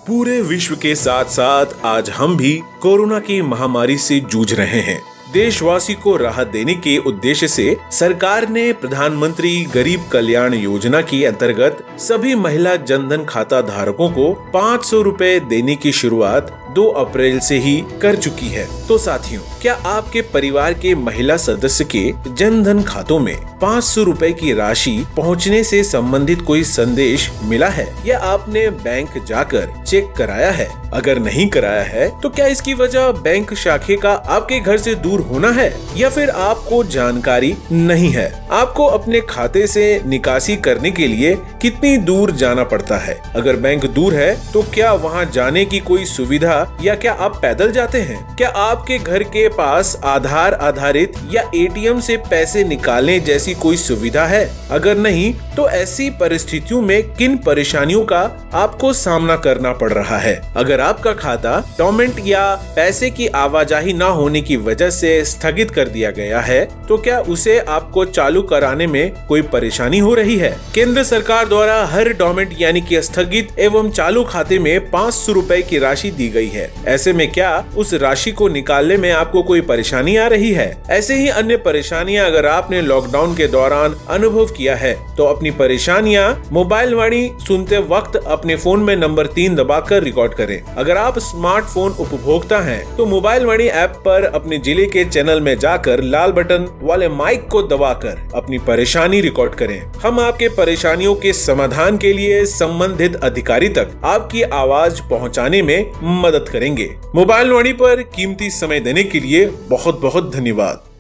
पूरे विश्व के साथ साथ आज हम भी कोरोना की महामारी से जूझ रहे हैं। देशवासी को राहत देने के उद्देश्य से सरकार ने प्रधानमंत्री गरीब कल्याण योजना के अंतर्गत सभी महिला जनधन खाता धारकों को 500 रुपए देने की शुरुआत 2 अप्रैल से ही कर चुकी है। तो साथियों, क्या आपके परिवार के महिला सदस्य के जनधन खातों में 500 रुपए की राशि पहुंचने से संबंधित कोई संदेश मिला है या आपने बैंक जाकर चेक कराया है? अगर नहीं कराया है तो क्या इसकी वजह बैंक शाखे का आपके घर से दूर होना है या फिर आपको जानकारी नहीं है? आपको अपने खाते से निकासी करने के लिए कितनी दूर जाना पड़ता है? अगर बैंक दूर है तो क्या वहां जाने की कोई सुविधा या क्या आप पैदल जाते हैं? क्या आपके घर के पास आधार आधारित या एटीएम से पैसे निकालने जैसी कोई सुविधा है? अगर नहीं तो ऐसी परिस्थितियों में किन परेशानियों का आपको सामना करना पड़ रहा है? अगर आपका खाता डोरमेंट या पैसे की आवाजाही न होने की वजह से स्थगित कर दिया गया है तो क्या उसे आपको चालू कराने में कोई परेशानी हो रही है? केंद्र सरकार द्वारा हर डोरमेंट यानी कि स्थगित एवं चालू खाते में 500 रुपए की राशि दी गई है। ऐसे में क्या उस राशि को निकालने में आपको कोई परेशानी आ रही है? ऐसे ही अन्य परेशानियां अगर आपने लॉकडाउन के दौरान अनुभव किया है तो अपनी परेशानियां मोबाइल वाणी सुनते वक्त अपने फोन में नंबर 3 दबाकर रिकॉर्ड करें। अगर आप स्मार्टफोन उपभोक्ता हैं तो मोबाइल वाणी ऐप पर अपने जिले के चैनल में जाकर लाल बटन वाले माइक को दबाकर अपनी परेशानी रिकॉर्ड करें। हम आपके परेशानियों के समाधान के लिए संबंधित अधिकारी तक आपकी आवाज पहुंचाने में मदद करेंगे। मोबाइल वाणी पर कीमती समय देने के लिए बहुत बहुत धन्यवाद।